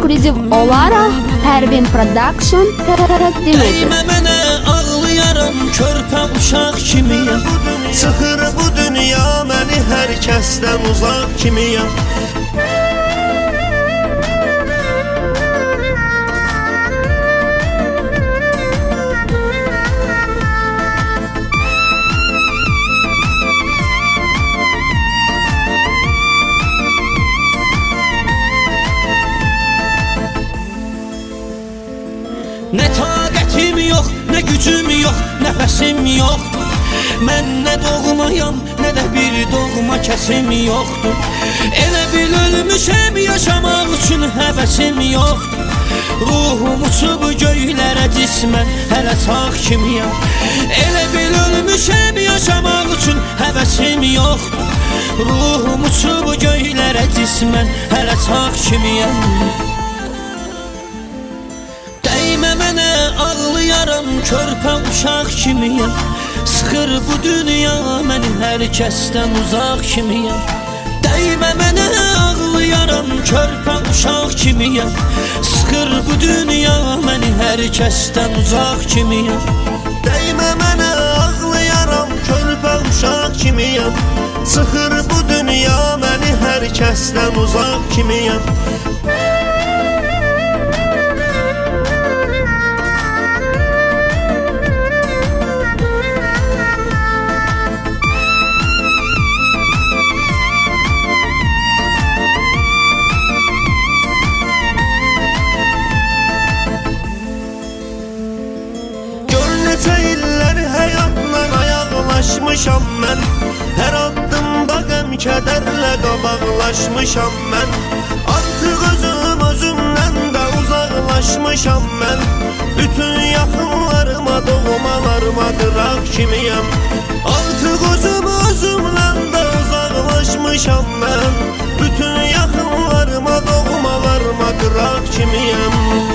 eksklüziv olaraq Pərvin Production təqdim edir. Dəymə mənə ağlayaram, körpə uşaq kimiyəm. Sıxır bu dünya məni hər kəsdən uzaq kimiyəm. Nə taqətim yox, nə gücüm yox, nəfəsim yoxdur. Mən nə doğmayam, nə də bir doğma kəsim yoxdur. Elə bil ölmüşəm, yaşamaq üçün həvəsim yoxdur. Ruhum uçub göylərə cismən, hələ sağ kimiyəm. Elə bil ölmüşəm, yaşamaq üçün həvəsim yoxdur. Ruhum uçub göylərə cismən, hələ sağ kimiyəm. Dəymə mənə ağlayaram, körpə uşaq kimiyəm. Sıxır bu dünya məni hər kəsdən uzaq kimiyəm. Dəymə mənə ağlayaram, körpə uşaq kimiyəm. Sıxır bu dünya məni hər kəsdən uzaq kimiyəm. Dəymə mənə ağlayaram, körpə uşaq kimiyəm. Sıxır bu dünya məni hər kəsdən uzaq kimiyəm. Seyirlər həyatla ayaqlaşmışam mən. Hər addımda qəm kədərlə qabaqlaşmışam mən. Artıq özümdən də uzaqlaşmışam mən. Bütün yaxınlarıma, doğmalarıma qıraq kimiyəm. Artıq özümdən də uzaqlaşmışam mən. Bütün yaxınlarıma, doğmalarıma qıraq kimiyəm.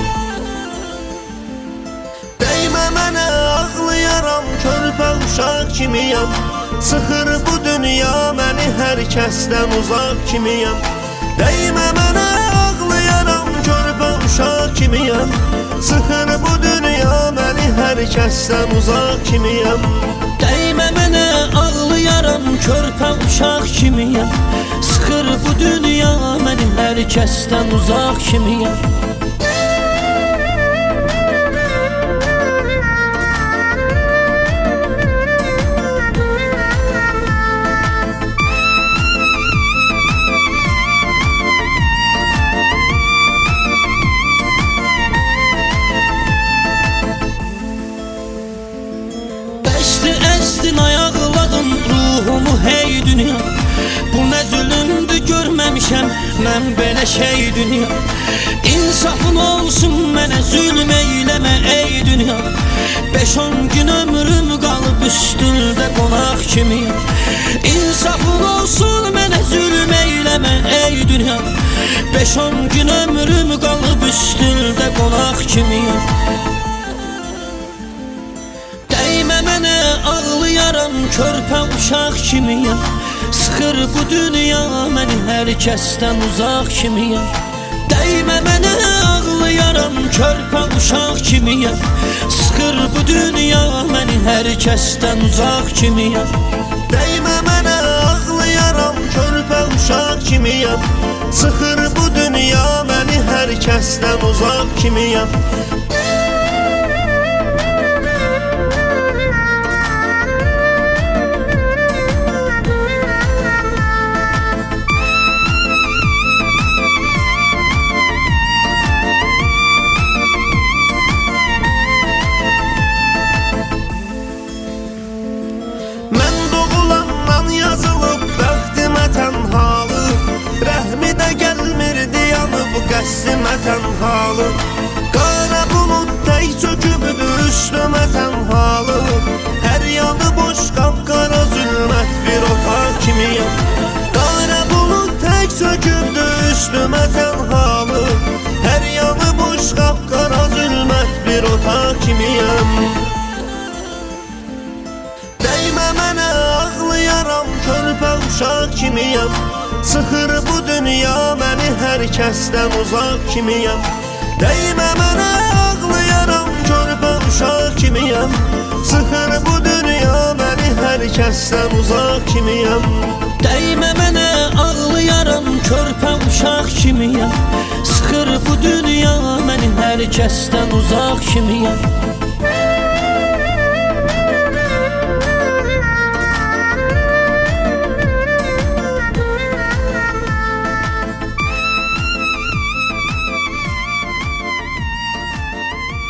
Mənə ağlayaram, körpə uşaq kimiyəm. Sıxır bu dünya məni hər kəsdən uzaq kimiyəm. Dəymə mənə ağlayaram, körpə uşaq kimiyəm. Sıxır bu dünya məni hər kəsdən uzaq kimiyəm. Dəymə mənə ağlayaram, körpə uşaq kimiyəm. Sıxır bu dünya məni hər kəsdən uzaq kimiyəm. Əzdin ayaqladın ruhumu hey dünya. Bu nə zülümdür görməmişəm mən belə şey dünya. İnsafın olsun mənə zülm eyləmə ey dünya. 5-10 gün ömrüm qalıb üstündə qonaq kimiyəm. İnsafın olsun mənə zülm eyləmə ey dünya. 5-10 gün ömrüm qalıb üstündə qonaq kimiyəm. Dəymə mənə ağlayaram, körpə uşaq kimiyəm. Sıxır bu dünya məni hər kəsdən uzaq kimiyəm. Dəymə mənə ağlayaram, körpə uşaq kimiyəm. Sıxır bu dünya məni hər kəsdən uzaq kimiyəm. Dəymə mənə ağlayaram, körpə uşaq kimiyəm. Sıxır bu dünya məni hər kəsdən uzaq kimiyəm. Qəssimə tənhalı, qara bulud tək çökübdü üstümə tənhalı. Hər yanı boş qapqara zülmət bir otaq kimiyəm. Qara bulud tək çökübdü üstümə tənhalı. Hər yanı boş qapqara zülmət bir otaq kimiyəm. Dəymə mənə ağlayaram, körpə uşaq kimiyəm. Sıxır bu dünya məni hər kəsdən uzaq kimiyəm. Dəymə mənə ağlayaram, körpə uşaq kimiyəm. Sıxır bu dünya məni hər kəsdən uzaq kimiyəm. Dəymə mənə ağlayaram, körpə uşaq kimiyəm. Sıxır bu dünya məni hər kəsdən uzaq kimiyəm.